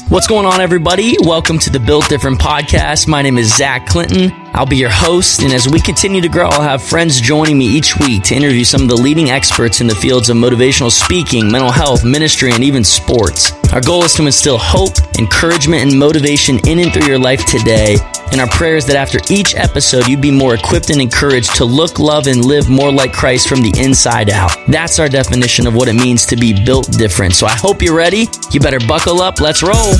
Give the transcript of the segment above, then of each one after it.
What's going on, everybody? Welcome to the Built Different podcast. My name is Zach Clinton. I'll be your host, and as we continue to grow, I'll have friends joining me each week to interview some of the leading experts in the fields of motivational speaking, mental health, ministry, and even sports. Our goal is to instill hope, encouragement, and motivation in and through your life today. And our prayer is that after each episode, you'd be more equipped and encouraged to look, love, and live more like Christ from the inside out. That's our definition of what it means to be built different. So I hope you're ready. You better buckle up. Let's roll.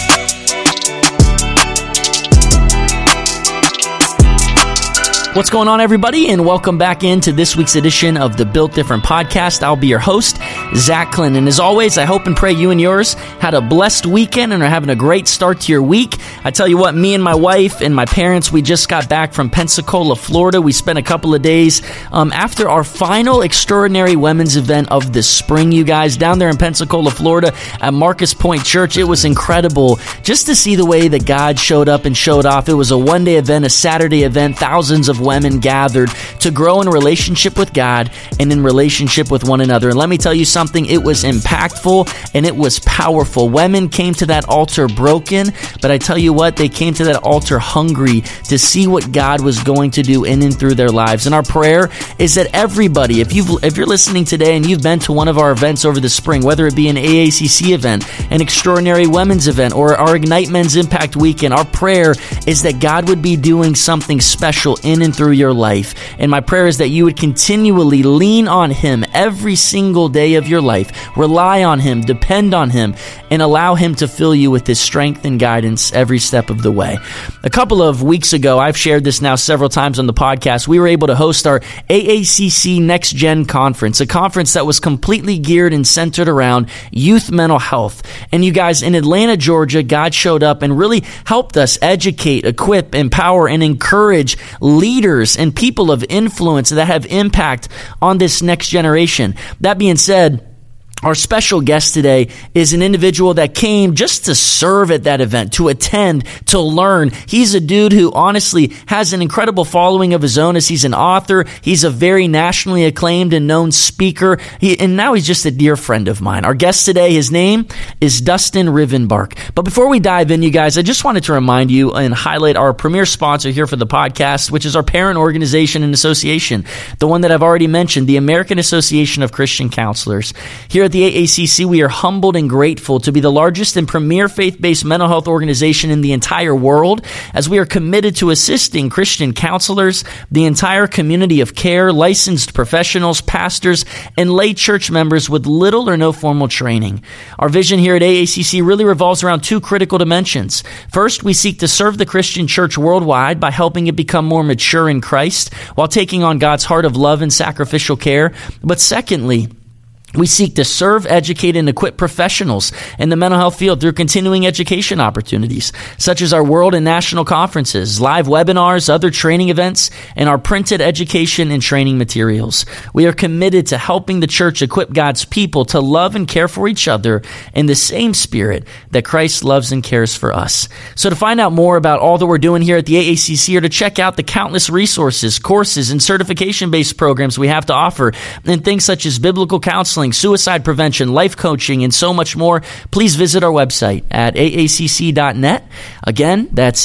What's going on, everybody, and welcome back into this week's edition of the Built Different podcast. I'll be your host, Zach Clinton. And as always, I hope and pray you and yours had a blessed weekend and are having a great start to your week. I tell you what, me and my wife and my parents, we just got back from Pensacola, Florida. We spent a couple of days after our final extraordinary women's event of the spring, you guys, down there in Pensacola, Florida at Marcus Point Church. It was incredible just to see the way that God showed up and showed off. It was a one-day event, a Saturday event, thousands of women gathered to grow in relationship with God and in relationship with one another. And let me tell you something, it was impactful and it was powerful. Women came to that altar broken, but I tell you what, they came to that altar hungry to see what God was going to do in and through their lives. And our prayer is that everybody, if you're listening today and you've been to one of our events over the spring, whether it be an AACC event, an Extraordinary Women's event, or our Ignite Men's Impact Weekend, our prayer is that God would be doing something special in and through your life. And my prayer is that you would continually lean on Him every single day of your life, rely on Him, depend on Him, and allow Him to fill you with His strength and guidance every step of the way. A couple of weeks ago, I've shared this now several times on the podcast, we were able to host our AACC Next Gen Conference, a conference that was completely geared and centered around youth mental health. And you guys, in Atlanta, Georgia, God showed up and really helped us educate, equip, empower, and encourage leaders and people of influence that have impact on this next generation. That being said, our special guest today is an individual that came just to serve at that event, to attend, to learn. He's a dude who honestly has an incredible following of his own as he's an author. He's a very nationally acclaimed and known speaker. And now he's just a dear friend of mine. Our guest today, his name is Dustin Rivenbark. But before we dive in, you guys, I just wanted to remind you and highlight our premier sponsor here for the podcast, which is our parent organization and association, the one that I've already mentioned, the American Association of Christian Counselors. Here at the AACC, we are humbled and grateful to be the largest and premier faith-based mental health organization in the entire world, as we are committed to assisting Christian counselors, the entire community of care, licensed professionals, pastors, and lay church members with little or no formal training. Our vision here at AACC really revolves around two critical dimensions. First, we seek to serve the Christian church worldwide by helping it become more mature in Christ while taking on God's heart of love and sacrificial care. But secondly, we seek to serve, educate, and equip professionals in the mental health field through continuing education opportunities, such as our world and national conferences, live webinars, other training events, and our printed education and training materials. We are committed to helping the church equip God's people to love and care for each other in the same spirit that Christ loves and cares for us. So to find out more about all that we're doing here at the AACC, or to check out the countless resources, courses, and certification-based programs we have to offer, and things such as biblical counseling, suicide prevention, life coaching, and so much more, please visit our website at aacc.net. Again, that's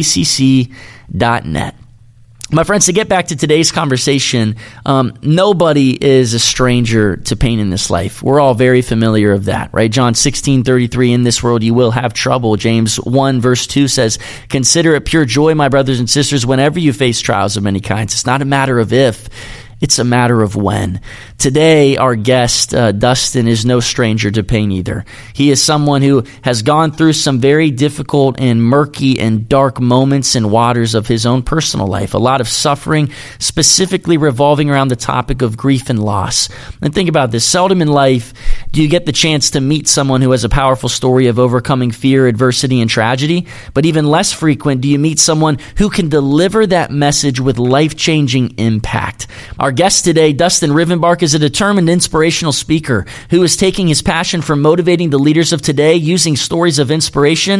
aacc.net. My friends, to get back to today's conversation, nobody is a stranger to pain in this life. We're all very familiar of that, right? John 16:33, in this world you will have trouble. James 1 verse 2 says, consider it pure joy, my brothers and sisters, whenever you face trials of many kinds. It's not a matter of if, it's a matter of when. Today, our guest, Dustin, is no stranger to pain either. He is someone who has gone through some very difficult and murky and dark moments and waters of his own personal life. A lot of suffering, specifically revolving around the topic of grief and loss. And think about this. Seldom in life do you get the chance to meet someone who has a powerful story of overcoming fear, adversity, and tragedy. But even less frequent do you meet someone who can deliver that message with life-changing impact. Our guest today, Dustin Rivenbark, is a determined inspirational speaker who is taking his passion for motivating the leaders of today using stories of inspiration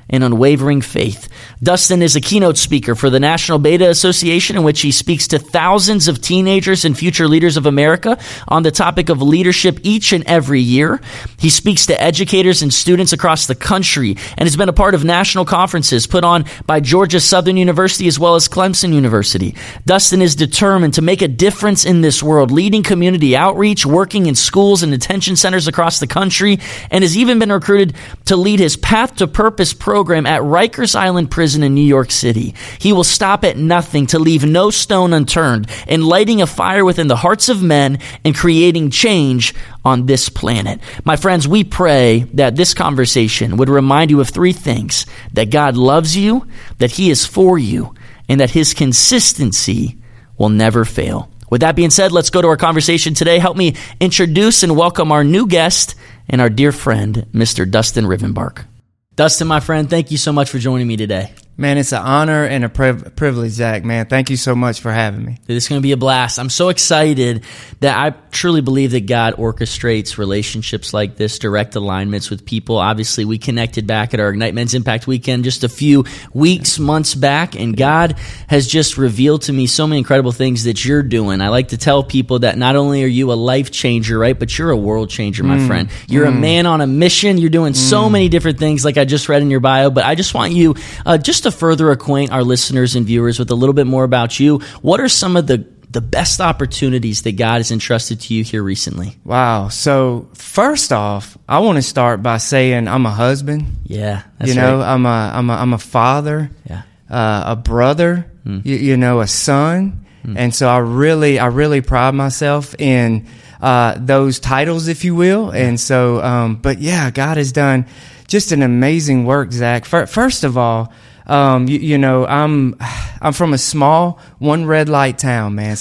and unwavering faith. Dustin is a keynote speaker for the National Beta Association, in which he speaks to thousands of teenagers and future leaders of America on the topic of leadership each and every year. He speaks to educators and students across the country and has been a part of national conferences put on by Georgia Southern University as well as Clemson University. Dustin is determined to make a difference in this world, leading community outreach, working in schools and detention centers across the country, and has even been recruited to lead his Path to Purpose program at Rikers Island Prison in New York City. He will stop at nothing to leave no stone unturned in lighting a fire within the hearts of men and creating change on this planet. My friends, we pray that this conversation would remind you of three things: that God loves you, that He is for you, and that His consistency will never fail. With that being said, let's go to our conversation today. Help me introduce and welcome our new guest and our dear friend, Mr. Dustin Rivenbark. Dustin, my friend, thank you so much for joining me today. Man, it's an honor and a privilege, Zach, man. Thank you so much for having me. This is going to be a blast. I'm so excited that I truly believe that God orchestrates relationships like this, direct alignments with people. Obviously, we connected back at our Ignite Men's Impact Weekend just a few weeks, months back, and God has just revealed to me so many incredible things that you're doing. I like to tell people that not only are you a life changer, right, but you're a world changer, my friend. You're a man on a mission. You're doing so many different things like I just read in your bio, but I just want you just to further acquaint our listeners and viewers with a little bit more about you. What are some of the best opportunities that God has entrusted to you here recently? Wow. So first off, I want to start by saying I'm a husband. Yeah, that's you know, right. I'm a father. Yeah. A brother. You know, a son. And so I really pride myself in those titles, if you will. And so, but yeah, God has done just an amazing work, Zach. First of all, you know, I'm from a small one red light town, man.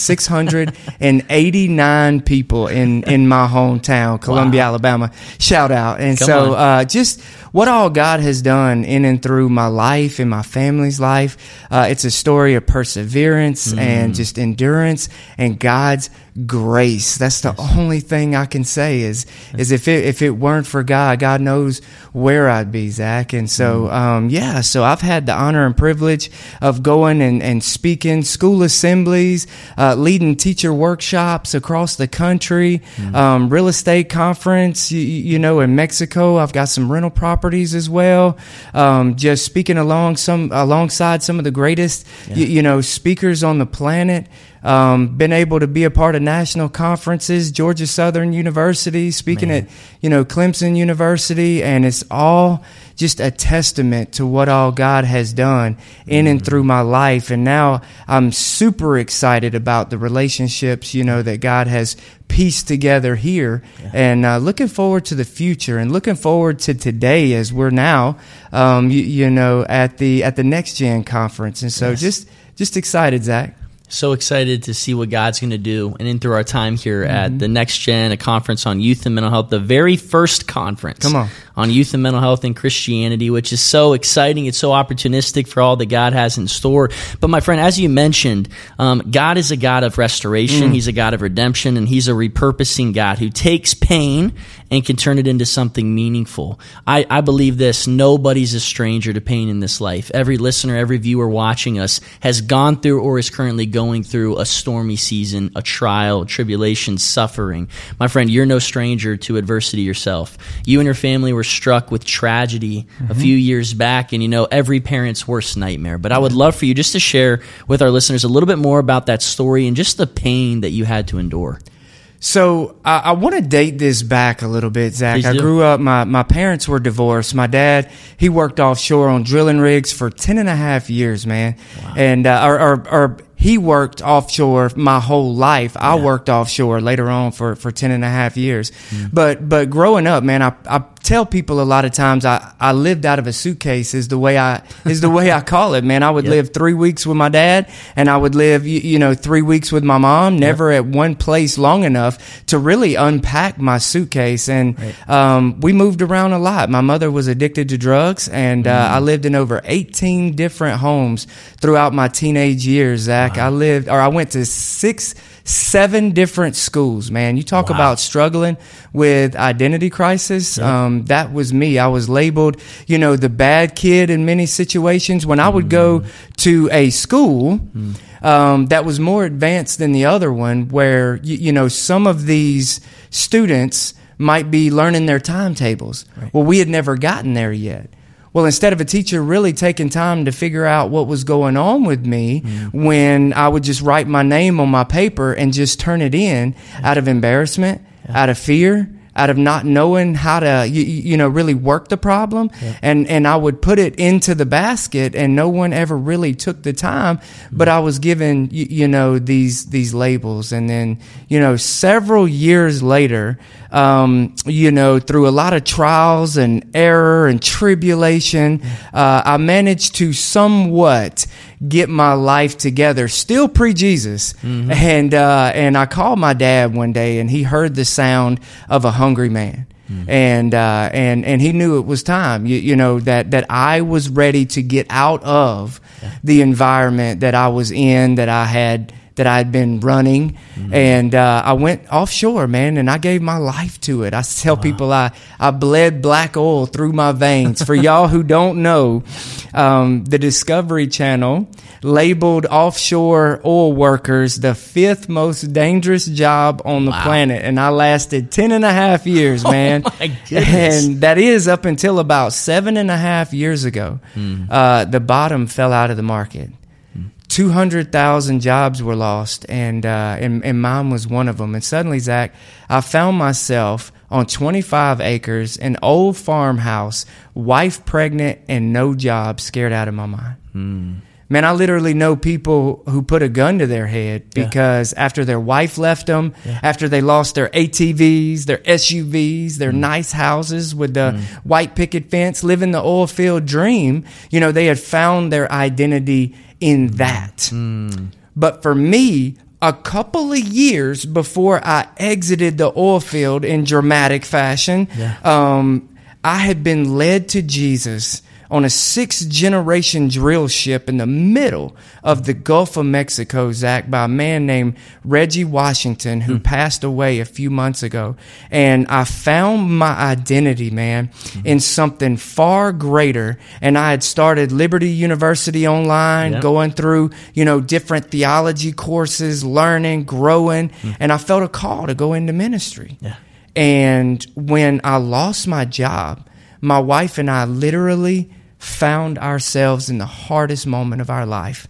689 people in my hometown, Columbia, Alabama. Shout out. And just what all God has done in and through my life and my family's life. It's a story of perseverance and just endurance and God's grace. That's the only thing I can say is if it weren't for God, God knows where I'd be, Zach. And so, so I've had the honor and privilege of going and speaking school assemblies, leading teacher workshops across the country, real estate conference, you know, in Mexico. I've got some rental properties as well. Just speaking alongside some of the greatest, you know, speakers on the planet. Been able to be a part of national conferences, Georgia Southern University, speaking at, you know, Clemson University, and it's all just a testament to what all God has done in and through my life. And now I'm super excited about the relationships, you know, that God has pieced together here, and looking forward to the future and looking forward to today as we're now, you know, at the Next Gen conference. And so just excited, Zach. So excited to see what God's going to do and in through our time here at the Next Gen, a conference on youth and mental health, the very first conference on youth and mental health and Christianity, which is so exciting. It's so opportunistic for all that God has in store. But my friend, as you mentioned, God is a God of restoration. He's a God of redemption, and He's a repurposing God who takes pain and can turn it into something meaningful. I believe this: nobody's a stranger to pain in this life. Every listener, every viewer watching us has gone through or is currently going through a stormy season, a trial, tribulation, suffering. My friend, you're no stranger to adversity yourself. You and your family were struck with tragedy a few years back, and you know every parent's worst nightmare. But I would love for you just to share with our listeners a little bit more about that story and just the pain that you had to endure. So I want to date this back a little bit, Zach. I grew up, my parents were divorced. My dad, he worked offshore on drilling rigs for 10 and a half years, man. Wow. And, he worked offshore my whole life. I worked offshore later on for 10 and a half years. But growing up, man, I tell people a lot of times I lived out of a suitcase is the way I call it, man. I would live 3 weeks with my dad, and I would live, 3 weeks with my mom, never at one place long enough to really unpack my suitcase. And, we moved around a lot. My mother was addicted to drugs, and, I lived in over 18 different homes throughout my teenage years, Zach. Wow. I went to six 7 different schools, man. You talk about struggling with identity crisis. That was me. I was labeled, the bad kid in many situations. When I would go to a school that was more advanced than the other one, where, some of these students might be learning their timetables. Right. Well, we had never gotten there yet. Well, instead of a teacher really taking time to figure out what was going on with me, when I would just write my name on my paper and just turn it in out of embarrassment, out of fear, out of not knowing how to, really work the problem. And I would put it into the basket, and no one ever really took the time, but I was given, these labels. And then, several years later, through a lot of trials and error and tribulation, I managed to somewhat get my life together, still pre-Jesus. And I called my dad one day, and he heard the sound of a hungry man. And he knew it was time, that I was ready to get out of the environment that I was in, that I had been running. And I went offshore, man, and I gave my life to it. I tell people I bled black oil through my veins. For y'all who don't know, the Discovery Channel labeled offshore oil workers the 5th most dangerous job on the planet. And I lasted 10 and a half years, man. Oh my goodness. And that is up until about 7.5 years ago. The bottom fell out of the market. 200,000 jobs were lost, and mine was one of them. And suddenly, Zach, I found myself on 25 acres, an old farmhouse, wife pregnant, and no job, scared out of my mind. Man, I literally know people who put a gun to their head because after their wife left them, after they lost their ATVs, their SUVs, their nice houses with the white picket fence, living the oil field dream, they had found their identity in that. But for me, a couple of years before I exited the oil field in dramatic fashion, I had been led to Jesus on a 6th-generation drill ship in the middle of the Gulf of Mexico, Zach, by a man named Reggie Washington, who passed away a few months ago. And I found my identity, man, in something far greater. And I had started Liberty University online, going through, different theology courses, learning, growing. And I felt a call to go into ministry. And when I lost my job, my wife and I literally found ourselves in the hardest moment of our life.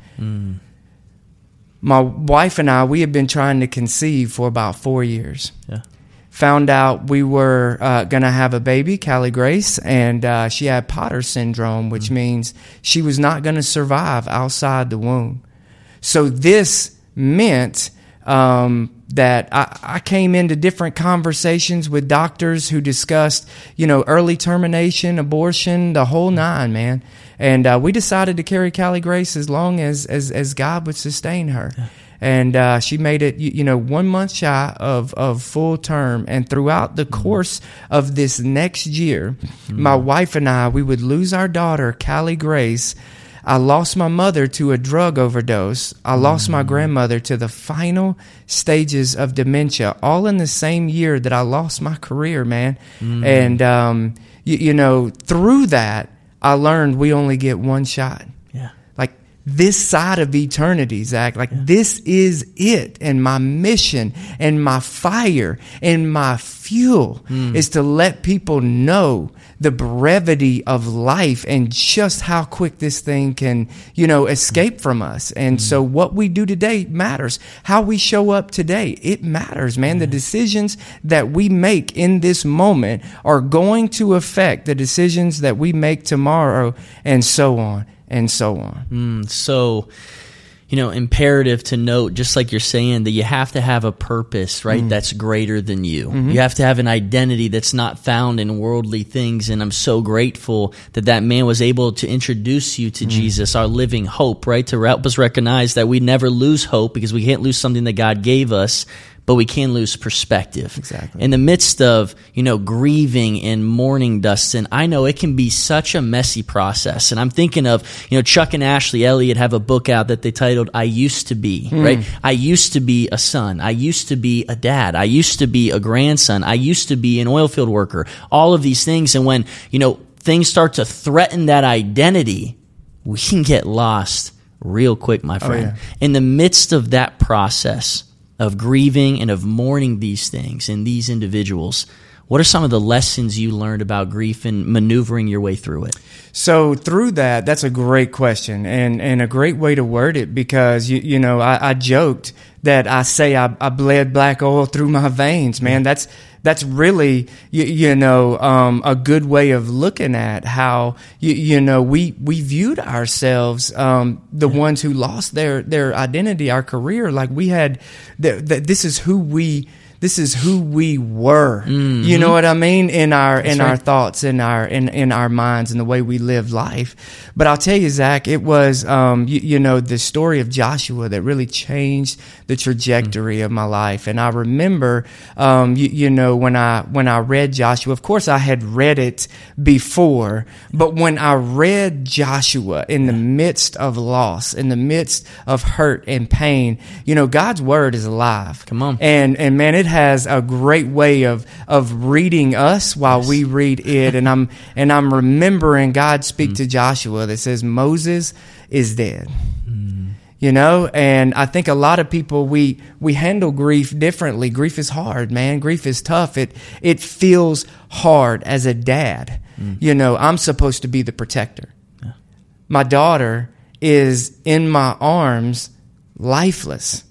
My wife and I, we had been trying to conceive for about 4 years. Found out we were going to have a baby, Callie Grace, and she had Potter syndrome, which means she was not going to survive outside the womb. So this meant that I came into different conversations with doctors who discussed, early termination, abortion, the whole nine, man. And we decided to carry Callie Grace as long as God would sustain her. And she made it, 1 month shy of full term. And throughout the course of this next year, my wife and I, we would lose our daughter, Callie Grace. I lost my mother to a drug overdose. I lost my grandmother to the final stages of dementia, all in the same year that I lost my career, man. And, through that, I learned we only get one shot. Like this side of eternity, Zach, this is it. And my mission and my fire and my fuel is to let people know the brevity of life and just how quick this thing can, escape from us. And so what we do today matters. How we show up today, it matters, man. The decisions that we make in this moment are going to affect the decisions that we make tomorrow, and so on and so on. So, imperative to note, just like you're saying, that you have to have a purpose, right? That's greater than you. You have to have an identity that's not found in worldly things. And I'm so grateful that man was able to introduce you to Jesus, our living hope, right? To help us recognize that we never lose hope, because we can't lose something that God gave us. but we can lose perspective. Exactly. In the midst of, grieving and mourning, Dustin, I know it can be such a messy process. And I'm thinking of, Chuck and Ashley Elliott have a book out that they titled I Used to Be, right? I used to be a son. I used to be a dad. I used to be a grandson. I used to be an oil field worker. All of these things. And when, things start to threaten that identity, we can get lost real quick, my friend. Oh, yeah. In the midst of that process of grieving and of mourning these things and these individuals, what are some of the lessons you learned about grief and maneuvering your way through it? So through that's a great question and a great way to word it, because I joked that I say I bled black oil through my veins, man. That's really a good way of looking at how we viewed ourselves, the ones who lost their identity, our career, like we had this is who we were. Mm-hmm. You know what I mean? In our thoughts, in our minds, and the way we live life. But I'll tell you, Zach, it was the story of Joshua that really changed the trajectory of my life. And I remember when I read Joshua, of course I had read it before, but when I read Joshua in the midst of loss, in the midst of hurt and pain, God's word is alive. Come on. And man, it has a great way of reading us while we read it. And I'm remembering God speak to Joshua that says Moses is dead. And I think a lot of people, we handle grief differently. Grief is hard, man. Grief is tough. It feels hard as a dad. I'm supposed to be the protector. Yeah. My daughter is in my arms, lifeless.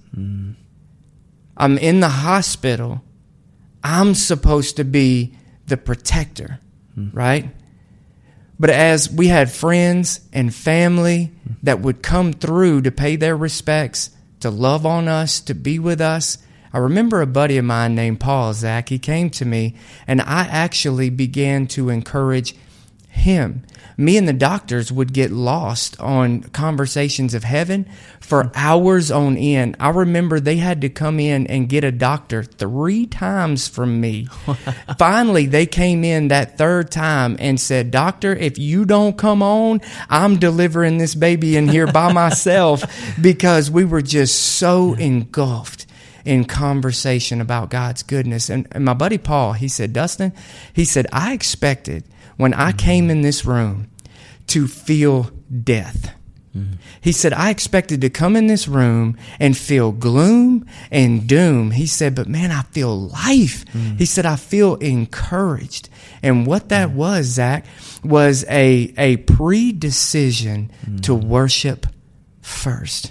I'm in the hospital. I'm supposed to be the protector, right? But as we had friends and family that would come through to pay their respects, to love on us, to be with us, I remember a buddy of mine named Paul, Zach. He came to me, and I actually began to encourage him. Me and the doctors would get lost on conversations of heaven for hours on end. I remember they had to come in and get a doctor 3 times from me. Finally, they came in that 3rd time and said, "Doctor, if you don't come on, I'm delivering this baby in here by myself," because we were just so engulfed in conversation about God's goodness. And my buddy Paul, he said, "Dustin," he said, "I expected when I came in this room to feel death." He said, "I expected to come in this room and feel gloom and doom." He said, "But man, I feel life." He said, "I feel encouraged." And what that was, Zach, was a pre-decision to worship first.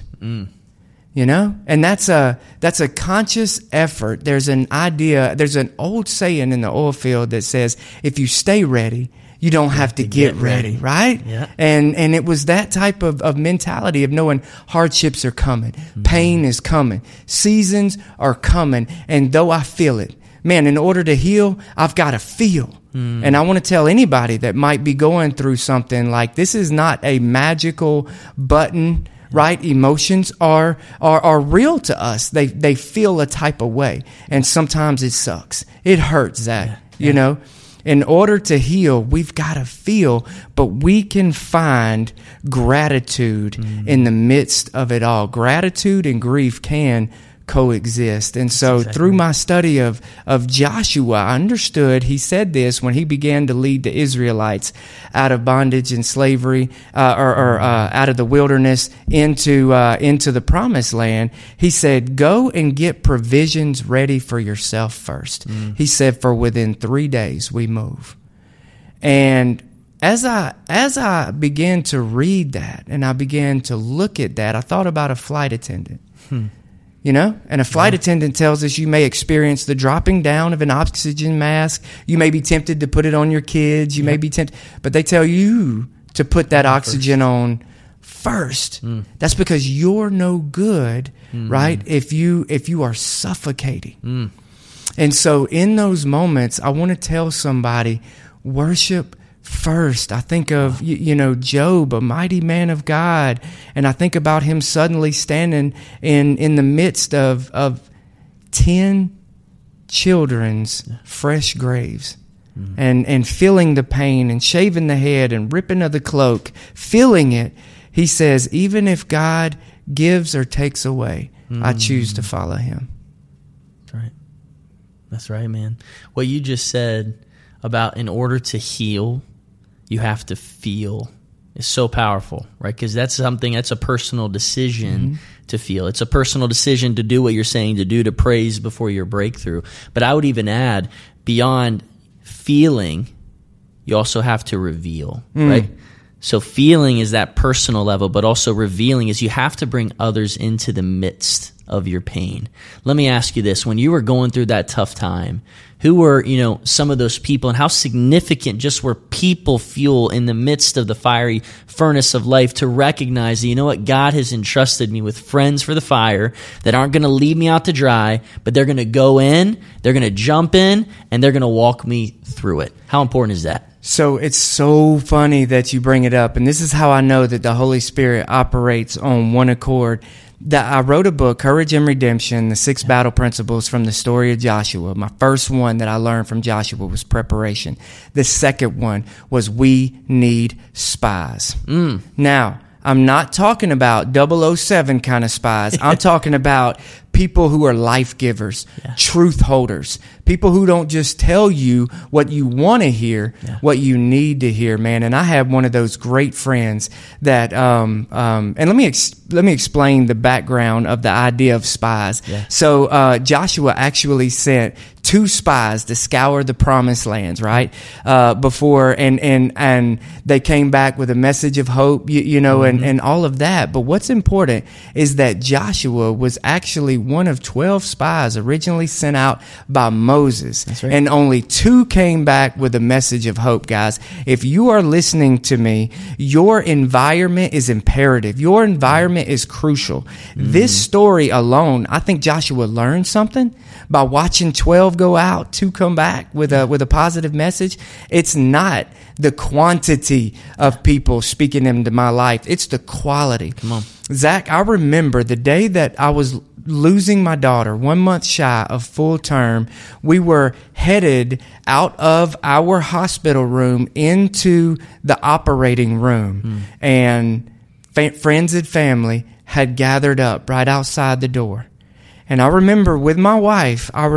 And that's a conscious effort. There's an idea, there's an old saying in the oil field that says, if you stay ready, you don't have to get ready, right? Yeah. And it was that type of mentality of knowing hardships are coming, pain is coming, seasons are coming, and though I feel it, man, in order to heal, I've got to feel. And I want to tell anybody that might be going through something like this is not a magical button. Right? Emotions are real to us. They feel a type of way. And sometimes it sucks. It hurts, Zach. In order to heal, we've got to feel, but we can find gratitude in the midst of it all. Gratitude and grief can coexist. And so through my study of Joshua, I understood, he said this when he began to lead the Israelites out of bondage and slavery, or out of the wilderness into the promised land. He said, "Go and get provisions ready for yourself first." He said, "For within 3 days we move." And as I began to read that and I began to look at that, I thought about a flight attendant. And a flight attendant tells us you may experience the dropping down of an oxygen mask. You may be tempted to put it on your kids. You may be tempted, but they tell you to put that oxygen on first. That's because you're no good, right? If you are suffocating. And so in those moments, I want to tell somebody, worship first. I think of, Job, a mighty man of God, and I think about him suddenly standing in the midst of 10 children's fresh graves. And feeling the pain and shaving the head and ripping of the cloak, feeling it, he says, even if God gives or takes away, I choose to follow him. That's right. That's right, man. What you just said about in order to heal, you have to feel is so powerful, right? Because that's a personal decision to feel. It's a personal decision to do what you're saying to do, to praise before your breakthrough. But I would even add, beyond feeling, you also have to reveal, right? So feeling is that personal level, but also revealing is you have to bring others into the midst of your pain. Let me ask you this. When you were going through that tough time, who were, some of those people, and how significant just were people fuel in the midst of the fiery furnace of life to recognize that, you know what, God has entrusted me with friends for the fire that aren't going to leave me out to dry, but they're going to go in, they're going to jump in, and they're going to walk me through it. How important is that? So it's so funny that you bring it up, and this is how I know that the Holy Spirit operates on one accord. That I wrote a book, Courage and Redemption, the 6 battle principles from the story of Joshua. My first one that I learned from Joshua was preparation. The second one was we need spies. Now, I'm not talking about 007 kind of spies. I'm talking about people who are life givers, truth holders, people who don't just tell you what you want to hear, what you need to hear, man. And I have one of those great friends that, and let me explain the background of the idea of spies. So Joshua actually sent 2 spies to scour the promised lands, right? Before, and they came back with a message of hope, and all of that. But what's important is that Joshua was actually one of 12 spies originally sent out by Moses. That's right. And only 2 came back with a message of hope, guys. If you are listening to me, your environment is imperative. Your environment is crucial. This story alone, I think Joshua learned something by watching 12 go out, 2 come back with a positive message. It's not the quantity of people speaking into my life. It's the quality. Come on. Zach, I remember the day that I was losing my daughter, 1 month shy of full term. We were headed out of our hospital room into the operating room, and friends and family had gathered up right outside the door. And I remember with my wife, I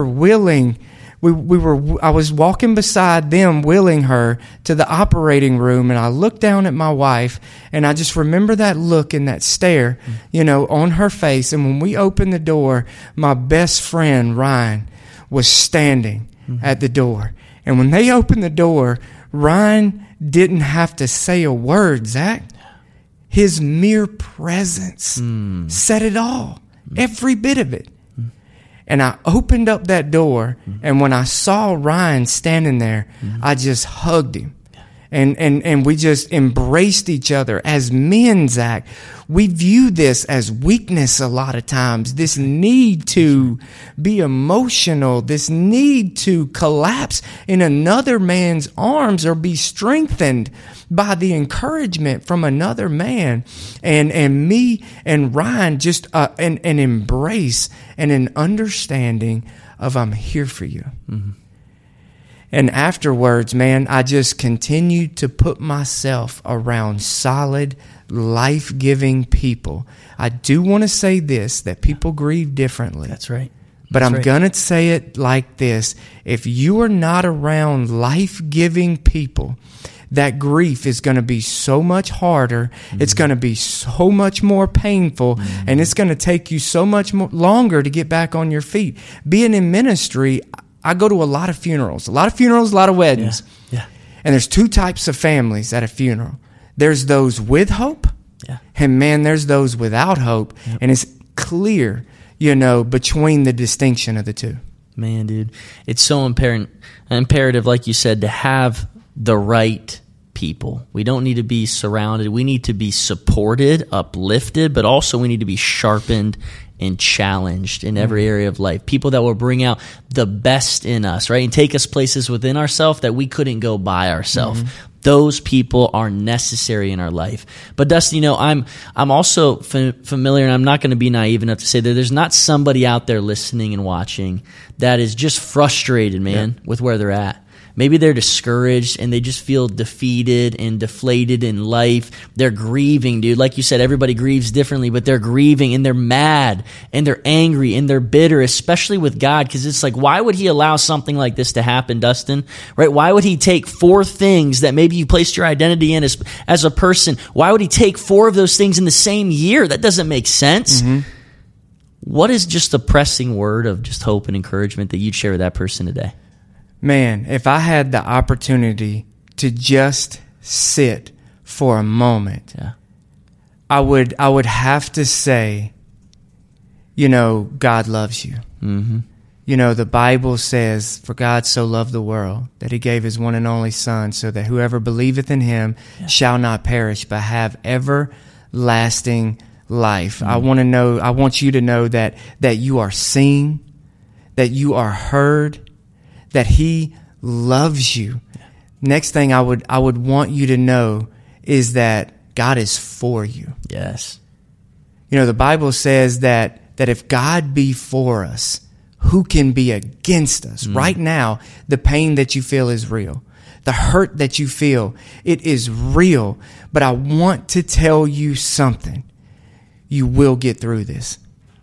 was walking beside them, wheeling her to the operating room, and I looked down at my wife, and I just remember that look and that stare, on her face. And when we opened the door, my best friend, Ryan, was standing at the door. And when they opened the door, Ryan didn't have to say a word, Zach. His mere presence said it all. Every bit of it. And I opened up that door, and when I saw Ryan standing there, I just hugged him. And we just embraced each other as men, Zach. We view this as weakness a lot of times. This need to be emotional, this need to collapse in another man's arms or be strengthened by the encouragement from another man. And me and Ryan just an embrace and an understanding of I'm here for you. And afterwards, man, I just continued to put myself around solid, life-giving people. I do want to say this, that people grieve differently. That's right. But I'm going to say it like this. If you are not around life-giving people, that grief is going to be so much harder. It's going to be so much more painful, and it's going to take you so much longer to get back on your feet. Being in ministry, I go to a lot of funerals, a lot of weddings. Yeah. And there's 2 types of families at a funeral. There's those with hope, and man, there's those without hope. And it's clear, between the distinction of the 2. Man, dude, it's so imperative, like you said, to have the right people. We don't need to be surrounded. We need to be supported, uplifted, but also we need to be sharpened and challenged in every area of life. People that will bring out the best in us, right? And take us places within ourselves that we couldn't go by ourselves. Those people are necessary in our life. But Dustin, I'm also familiar, and I'm not going to be naive enough to say that there's not somebody out there listening and watching that is just frustrated, man, with where they're at. Maybe they're discouraged and they just feel defeated and deflated in life. They're grieving, dude. Like you said, everybody grieves differently, but they're grieving and they're mad and they're angry and they're bitter, especially with God, because it's like, why would he allow something like this to happen, Dustin? Right? Why would he take 4 things that maybe you placed your identity in as a person? Why would he take 4 of those things in the same year? That doesn't make sense. Mm-hmm. What is just a pressing word of just hope and encouragement that you'd share with that person today? Man, if I had the opportunity to just sit for a moment, I would have to say, God loves you. Mm-hmm. The Bible says, for God so loved the world that he gave his one and only Son, so that whoever believeth in him shall not perish, but have everlasting life. Mm-hmm. I want you to know that you are seen, that you are heard, that he loves you. Next thing I would want you to know is that God is for you. Yes. The Bible says that if God be for us, who can be against us? Right now, the pain that you feel is real. The hurt that you feel, it is real. But I want to tell you something. You will get through this.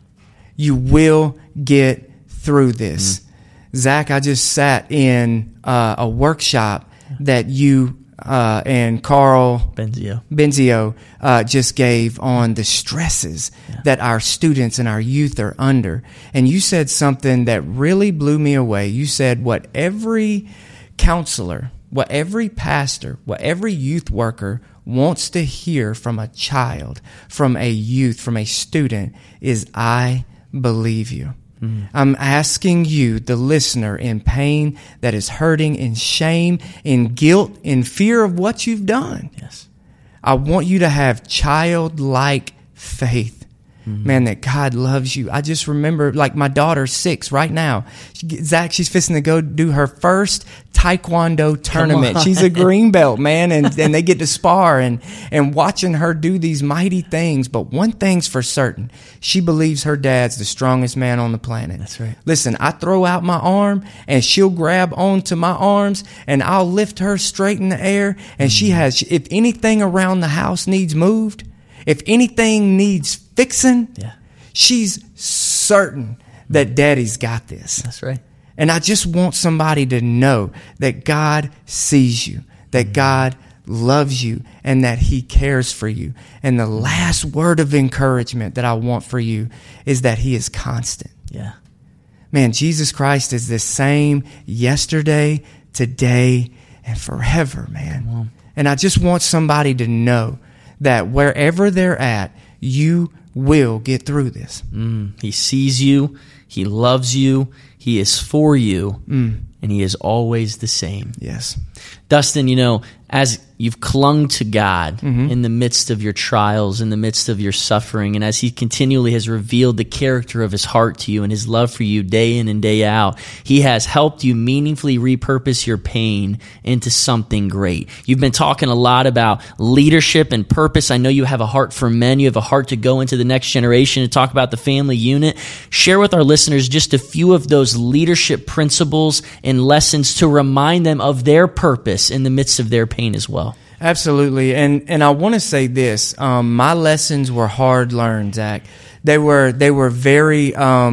You will get through this. Zach, I just sat in a workshop that you and Carl Benzio just gave on the stresses that our students and our youth are under. And you said something that really blew me away. You said what every counselor, what every pastor, what every youth worker wants to hear from a child, from a youth, from a student is, I believe you. Mm-hmm. I'm asking you, the listener, in pain, that is hurting, in shame, in guilt, in fear of what you've done. Yes. I want you to have childlike faith. Man, that God loves you. I just remember, like, my daughter's 6 right now. Zach, she's fixing to go do her first Taekwondo tournament. She's a green belt, man, and they get to spar and watching her do these mighty things. But one thing's for certain. She believes her dad's the strongest man on the planet. That's right. Listen, I throw out my arm and she'll grab onto my arms and I'll lift her straight in the air. And she has, if anything around the house needs moved, if anything needs fixing, she's certain that Daddy's got this. That's right. And I just want somebody to know that God sees you, that God loves you, and that he cares for you. And the last word of encouragement that I want for you is that he is constant. Yeah. Man, Jesus Christ is the same yesterday, today, and forever, man. And I just want somebody to know that wherever they're at, you will get through this. He sees you. He loves you. He is for you. And he is always the same. Yes. Dustin, as you've clung to God in the midst of your trials, in the midst of your suffering, and as he continually has revealed the character of his heart to you and his love for you day in and day out, he has helped you meaningfully repurpose your pain into something great. You've been talking a lot about leadership and purpose. I know you have a heart for men. You have a heart to go into the next generation and talk about the family unit. Share with our listeners just a few of those leadership principles and lessons to remind them of their purpose in the midst of their pain as well. Absolutely. And I want to say this. My lessons were hard learned, Zach. They were very,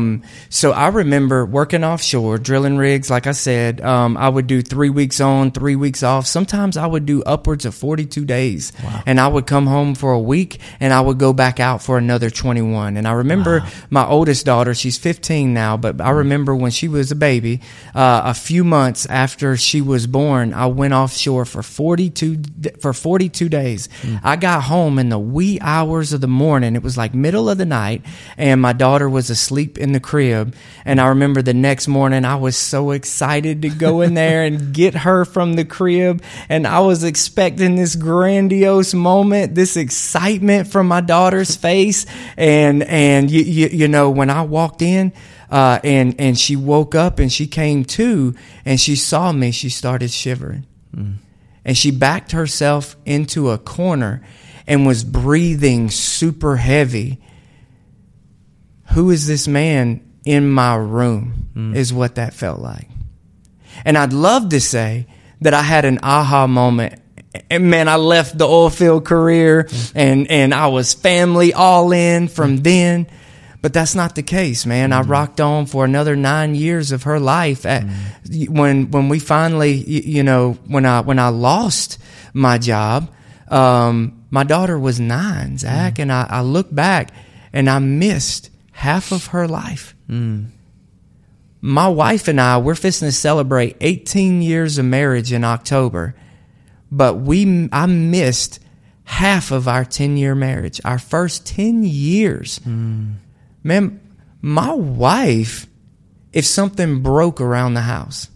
so I remember working offshore, drilling rigs, like I said. I would do 3 weeks on, 3 weeks off. Sometimes I would do upwards of 42 days. Wow. And I would come home for a week and I would go back out for another 21. And I remember my oldest daughter, she's 15 now, but I remember when she was a baby, a few months after she was born, I went offshore for 42 days. I got home in the wee hours of the morning. It was like middle of the night. And my daughter was asleep in the crib. And I remember the next morning, I was so excited to go in there and get her from the crib. And I was expecting this grandiose moment, this excitement from my daughter's face. And you know, when I walked in, and she woke up and she came to and she saw me, she started shivering. and she backed herself into a corner and was breathing super heavy. Who is this man in my room? Is what that felt like. And I'd love to say that I had an aha moment. And man, I left the oil field career and I was family all in from then. But that's not the case, man. I rocked on for another 9 years of her life. When we finally, when I lost my job, my daughter was 9, Zach, and I look back and I missed half of her life. My wife and I, we're fixing to celebrate 18 years of marriage in October, but I missed half of our 10-year marriage, our first 10 years. Man, my wife, if something broke around the house,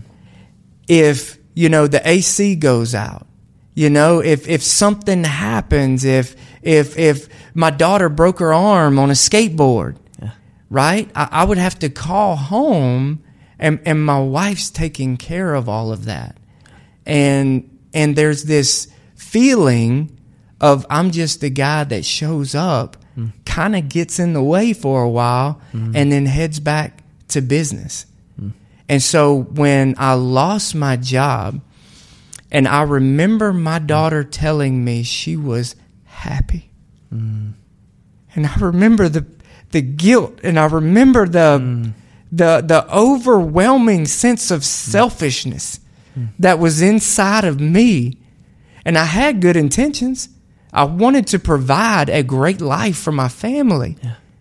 if, the AC goes out, if something happens, if my daughter broke her arm on a skateboard, right? I would have to call home, and my wife's taking care of all of that. And there's this feeling of I'm just the guy that shows up, kind of gets in the way for a while, and then heads back to business. And so when I lost my job, and I remember my daughter telling me she was happy. And I remember the guilt, and I remember the overwhelming sense of selfishness that was inside of me. And I had good intentions. I wanted to provide a great life for my family.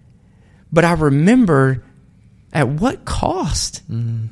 But I remember at what cost.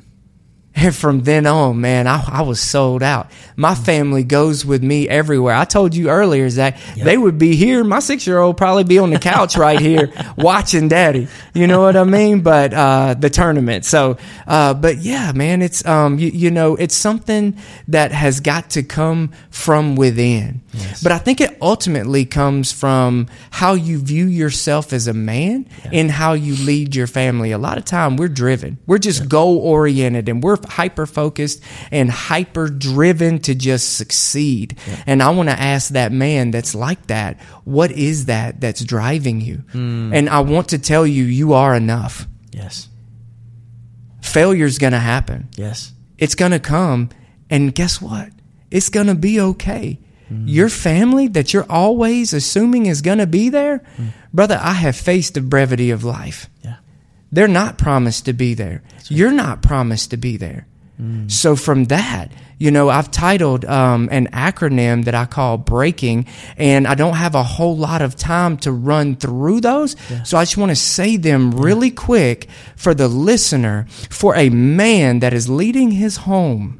And from then on, man, I was sold out. My family goes with me everywhere. I told you earlier, Zach, they would be here. My 6-year-old probably be on the couch right here watching Daddy. You know what I mean? But the tournament. So, but yeah, man, it's it's something that has got to come from within. Yes. But I think it ultimately comes from how you view yourself as a man and how you lead your family. A lot of time we're driven. We're just goal oriented, and we're hyper focused and hyper driven to just succeed. And I want to ask that man that's like that, what is that that's driving you? And I want to tell you, you are enough. Yes. Failure's going to happen. Yes. It's going to come, and guess what? It's going to be okay. Your family that you're always assuming is going to be there, brother, I have faced the brevity of life. They're not promised to be there. Right. You're not promised to be there. So from that, I've titled an acronym that I call Breaking, and I don't have a whole lot of time to run through those. So I just want to say them really quick for the listener, for a man that is leading his home,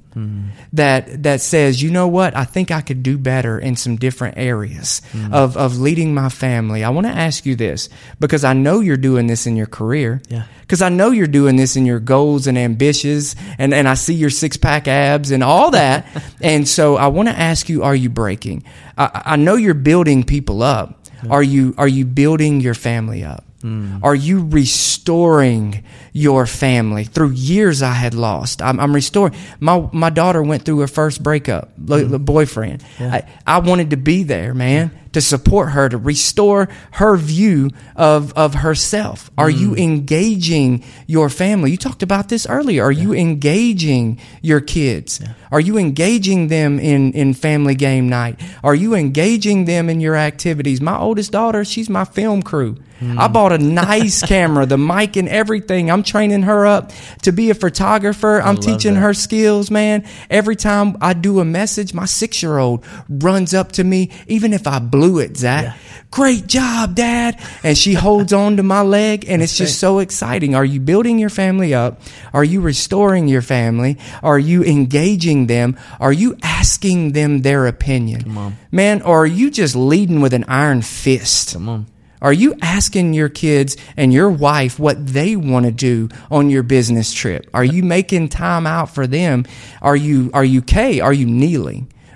that says, you know what, I think I could do better in some different areas of leading my family. I want to ask you this, because I know you're doing this in your career. Because I know you're doing this in your goals and ambitions, and I see your 6-pack abs and all that. And so I want to ask you, are you breaking? I know you're building people up. Are you building your family up? Are you restoring your family through years I had lost? I'm restoring. My daughter went through her first breakup, boyfriend. I wanted to be there, man, to support her, to restore her view of herself. Are you engaging your family? You talked about this earlier. Are you engaging your kids? Are you engaging them in family game night? Are you engaging them in your activities? My oldest daughter, she's my film crew. I bought a nice camera, the mic and everything. I'm training her up to be a photographer. I'm teaching her skills, man. Every time I do a message, my 6-year-old runs up to me, even if I blew it, Zach. Great job, Dad. And she holds on to my leg, and it's just so exciting. Are you building your family up? Are you restoring your family? Are you engaging them? Are you asking them their opinion? Come on. Man, or are you just leading with an iron fist? Come on. Are you asking your kids and your wife what they want to do on your business trip? Are you making time out for them? Are you kneeling?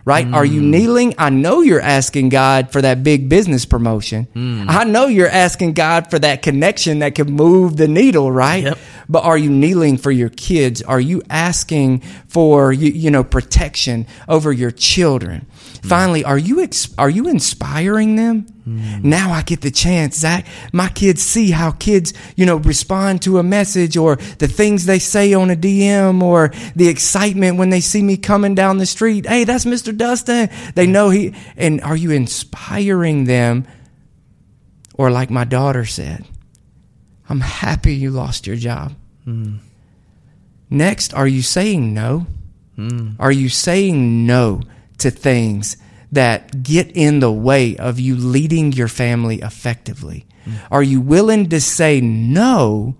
right? Are you kneeling? I know you're asking God for that big business promotion. I know you're asking God for that connection that can move the needle, right? Yep. But are you kneeling for your kids? Are you asking for, protection over your children? Finally, are you inspiring them? Now I get the chance, Zach. My kids see how kids, respond to a message, or the things they say on a DM, or the excitement when they see me coming down the street. Hey, that's Mr. Dustin. They know and are you inspiring them? Or like my daughter said, I'm happy you lost your job. Next, are you saying no? Are you saying no to things that get in the way of you leading your family effectively? Are you willing to say no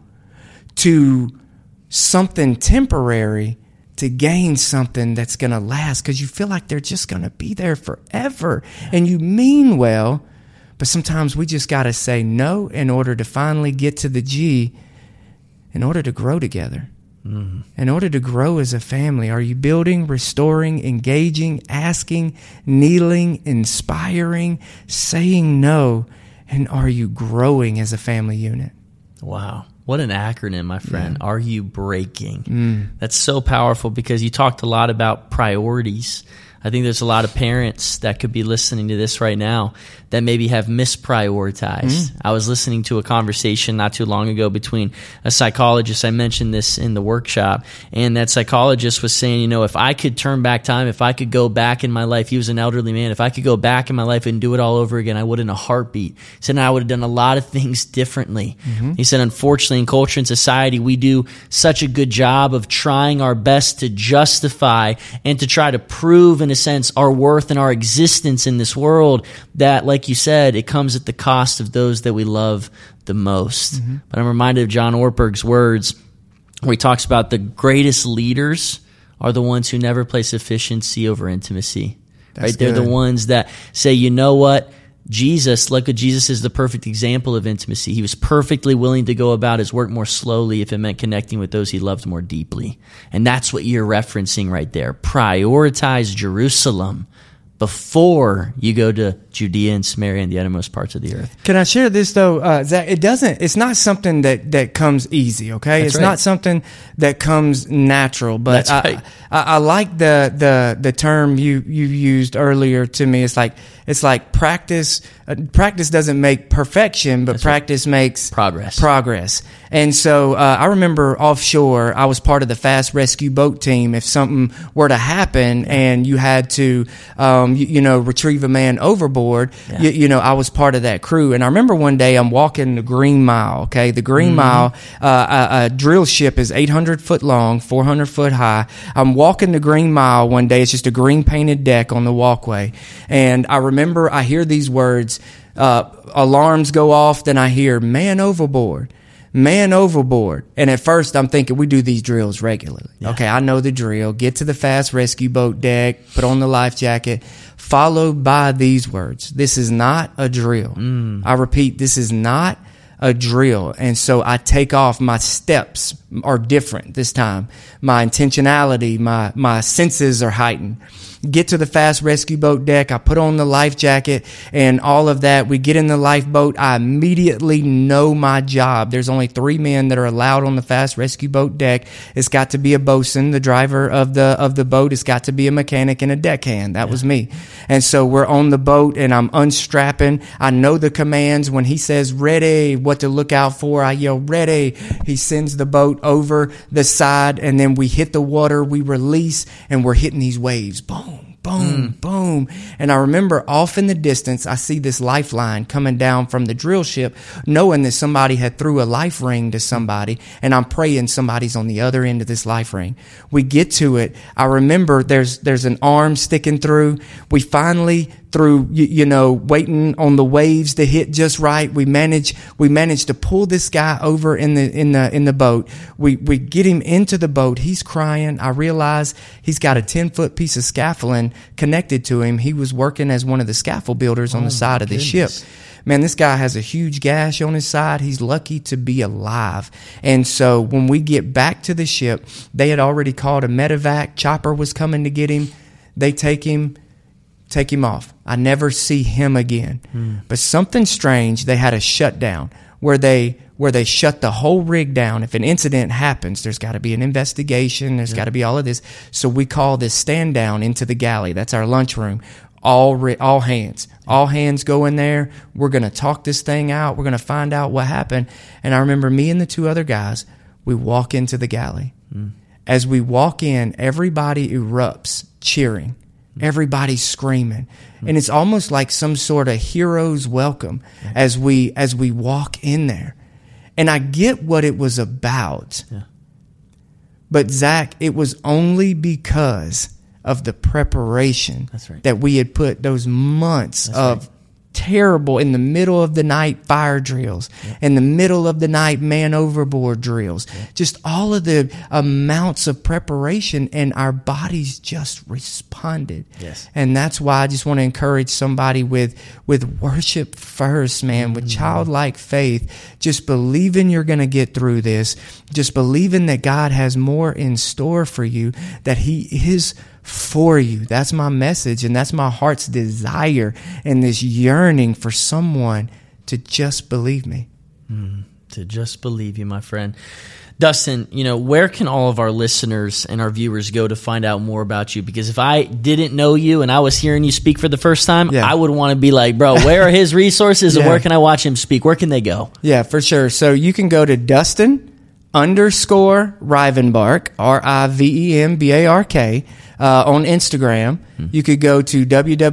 to something temporary to gain something that's going to last, because you feel like they're just going to be there forever, and you mean well, but sometimes we just got to say no in order to finally get to the G, in order to grow together. In order to grow as a family. Are you building, restoring, engaging, asking, kneeling, inspiring, saying no? And are you growing as a family unit? Wow. What an acronym, my friend. Yeah. Are you breaking? That's so powerful, because you talked a lot about priorities. I think there's a lot of parents that could be listening to this right now that maybe have misprioritized. I was listening to a conversation not too long ago between a psychologist. I mentioned this in the workshop, and that psychologist was saying, if I could turn back time, if I could go back in my life, he was an elderly man, if I could go back in my life and do it all over again, I would in a heartbeat. He said, I would have done a lot of things differently. He said, unfortunately, in culture and society, we do such a good job of trying our best to justify and to try to prove, in a sense, our worth and our existence in this world, that, like you said, it comes at the cost of those that we love the most. But I'm reminded of John Ortberg's words, where he talks about the greatest leaders are the ones who never place efficiency over intimacy. Right? They're the ones that say, you know what? Jesus is the perfect example of intimacy. He was perfectly willing to go about his work more slowly if it meant connecting with those he loved more deeply. And that's what you're referencing right there. Prioritize Jerusalem before you go to Judea and Samaria and the uttermost parts of the earth. Can I share this though, Zach? It's not something that comes easy, okay? It's not something that comes natural, but I like the term you used earlier to me. It's like practice. Practice doesn't make perfection, but practice makes progress. And so I remember offshore, I was part of the fast rescue boat team. If something were to happen and you had to, retrieve a man overboard, I was part of that crew. And I remember one day I'm walking the Green Mile. Okay, the Green Mile, a drill ship is 800 foot long, 400 foot high. I'm walking the Green Mile one day. It's just a green painted deck on the walkway, and I remember I hear these words. Alarms go off, then I hear man overboard. And at first I'm thinking we do these drills regularly. Okay, I know the drill. Get to the fast rescue boat deck, put on the life jacket, followed by these words. This is not a drill. I repeat, this is not a drill. And so I take off. My steps are different this time. My intentionality, my senses are heightened. Get to the fast rescue boat deck. I put on the life jacket and all of that. We get in the lifeboat. I immediately know my job. There's only 3 men that are allowed on the fast rescue boat deck. It's got to be a bosun, the driver of the boat. It's got to be a mechanic and a deckhand. That was me. And so we're on the boat and I'm unstrapping. I know the commands. When he says ready, what to look out for, I yell ready. He sends the boat over the side and then we hit the water. We release and we're hitting these waves. Boom. Boom, boom. And I remember off in the distance, I see this lifeline coming down from the drill ship, knowing that somebody had threw a life ring to somebody, and I'm praying somebody's on the other end of this life ring. We get to it. I remember there's an arm sticking through. We finally, through waiting on the waves to hit just right, we manage to pull this guy over in the boat. We get him into the boat. He's crying. I realize he's got a 10-foot piece of scaffolding connected to him. He was working as one of the scaffold builders on the side of the ship. Man, this guy has a huge gash on his side. He's lucky to be alive. And so when we get back to the ship, they had already called a medevac. Chopper was coming to get him. They take him take him off. I never see him again. But something strange, they had a shutdown where they shut the whole rig down. If an incident happens, there's got to be an investigation. There's got to be all of this. So we call this stand down into the galley. That's our lunchroom. All hands. All hands go in there. We're going to talk this thing out. We're going to find out what happened. And I remember me and the two other guys, we walk into the galley. As we walk in, everybody erupts cheering. Everybody's screaming. And it's almost like some sort of hero's welcome as we walk in there. And I get what it was about. Yeah. But Zach, it was only because of the preparation that we had put those months of terrible, in the middle of the night fire drills, in the middle of the night man overboard drills, just all of the amounts of preparation, and our bodies just responded. And that's why I just want to encourage somebody with worship first, man, with childlike faith. Just believing you're going to get through this, just believing that God has more in store for you, that He is for you. That's my message, and that's my heart's desire and this yearning for someone to just believe me. To just believe you, my friend. Dustin, where can all of our listeners and our viewers go to find out more about you? Because if I didn't know you and I was hearing you speak for the first time, I would want to be like, bro, where are his resources and where can I watch him speak? Where can they go? Yeah, for sure. So you can go to Dustin_Rivenbark, RIVEMBARK, on Instagram. You could go to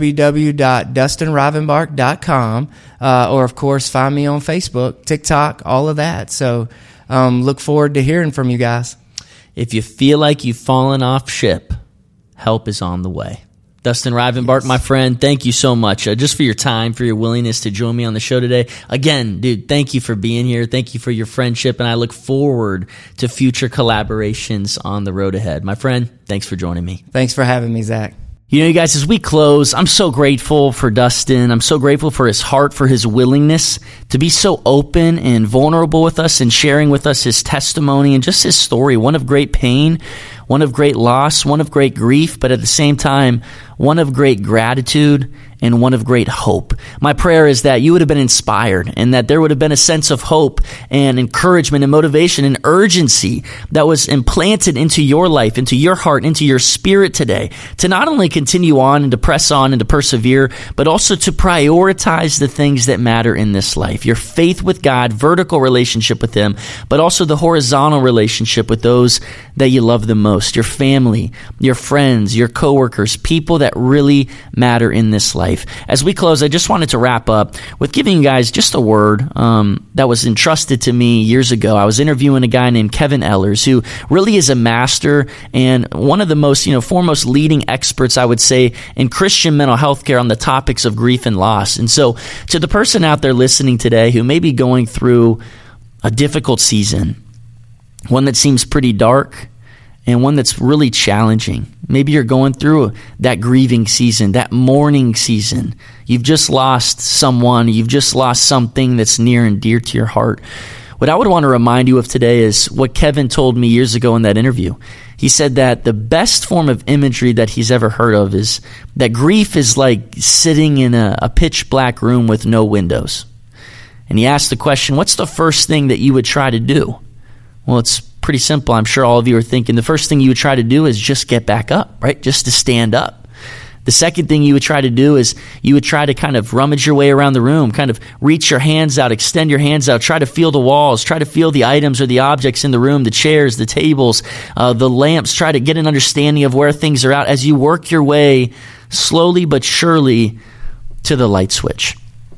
www.dustinrivenbark.com, or of course find me on Facebook, TikTok, all of that. So look forward to hearing from you guys. If you feel like you've fallen off ship, help is on the way. Dustin Rivenbark, my friend, thank you so much just for your time, for your willingness to join me on the show today. Again, dude, thank you for being here. Thank you for your friendship, and I look forward to future collaborations on the road ahead. My friend, thanks for joining me. Thanks for having me, Zach. You guys, as we close, I'm so grateful for Dustin. I'm so grateful for his heart, for his willingness to be so open and vulnerable with us and sharing with us his testimony and just his story, one of great pain, one of great loss, one of great grief, but at the same time, one of great gratitude and one of great hope. My prayer is that you would have been inspired and that there would have been a sense of hope and encouragement and motivation and urgency that was implanted into your life, into your heart, into your spirit today to not only continue on and to press on and to persevere, but also to prioritize the things that matter in this life. Your faith with God, vertical relationship with Him, but also the horizontal relationship with those that you love the most, your family, your friends, your coworkers, people that really matter in this life. As we close, I just wanted to wrap up with giving you guys just a word that was entrusted to me years ago. I was interviewing a guy named Kevin Ellers, who really is a master and one of the most, foremost leading experts, I would say, in Christian mental health care on the topics of grief and loss. And so to the person out there listening today who may be going through a difficult season, one that seems pretty dark, and one that's really challenging. Maybe you're going through that grieving season, that mourning season. You've just lost someone. You've just lost something that's near and dear to your heart. What I would want to remind you of today is what Kevin told me years ago in that interview. He said that the best form of imagery that he's ever heard of is that grief is like sitting in a pitch black room with no windows. And he asked the question, what's the first thing that you would try to do? Well, it's pretty simple. I'm sure all of you are thinking the first thing you would try to do is just get back up, right? Just to stand up. The second thing you would try to do is you would try to kind of rummage your way around the room, kind of reach your hands out, extend your hands out, try to feel the walls, try to feel the items or the objects in the room, the chairs, the tables, the lamps, try to get an understanding of where things are at as you work your way slowly but surely to the light switch.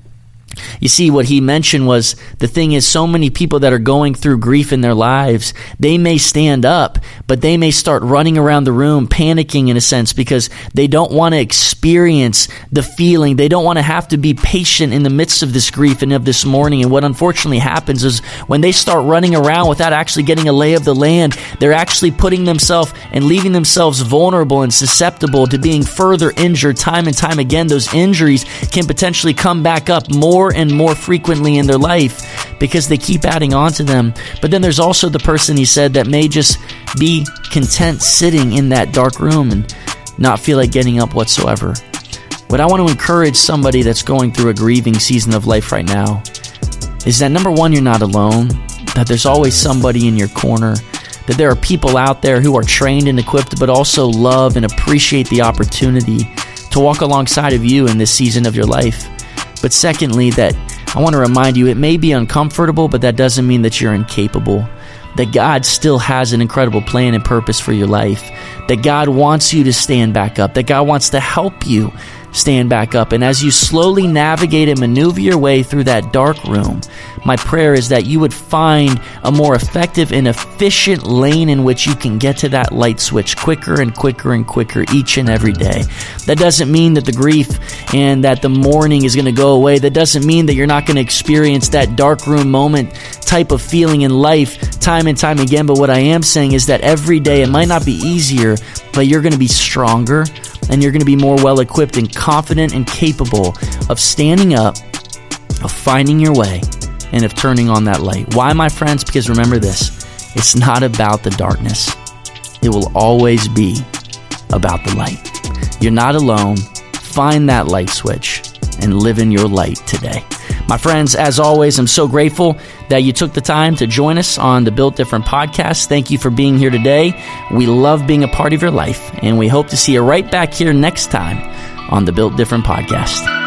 You see, what he mentioned was the thing is so many people that are going through grief in their lives, they may stand up, but they may start running around the room, panicking in a sense, because they don't want to experience the feeling. They don't want to have to be patient in the midst of this grief and of this mourning. And what unfortunately happens is when they start running around without actually getting a lay of the land, they're actually putting themselves and leaving themselves vulnerable and susceptible to being further injured time and time again. Those injuries can potentially come back up more and more frequently in their life because they keep adding on to them. But then there's also the person, he said, that may just be content sitting in that dark room and not feel like getting up whatsoever. What I want to encourage somebody that's going through a grieving season of life right now is that, number one, you're not alone, that there's always somebody in your corner, that there are people out there who are trained and equipped, but also love and appreciate the opportunity to walk alongside of you in this season of your life. But secondly, that I want to remind you, it may be uncomfortable, but that doesn't mean that you're incapable. That God still has an incredible plan and purpose for your life. That God wants you to stand back up. That God wants to help you stand back up. And as you slowly navigate and maneuver your way through that dark room, my prayer is that you would find a more effective and efficient lane in which you can get to that light switch quicker and quicker and quicker each and every day. That doesn't mean that the grief and that the mourning is going to go away. That doesn't mean that you're not going to experience that dark room moment type of feeling in life time and time again. But what I am saying is that every day, it might not be easier, but you're going to be stronger, and you're going to be more well-equipped and confident and capable of standing up, of finding your way, and of turning on that light. Why, my friends? Because remember this, it's not about the darkness. It will always be about the light. You're not alone. Find that light switch and live in your light today. My friends, as always, I'm so grateful that you took the time to join us on the Built Different podcast. Thank you for being here today. We love being a part of your life, and we hope to see you right back here next time on the Built Different podcast.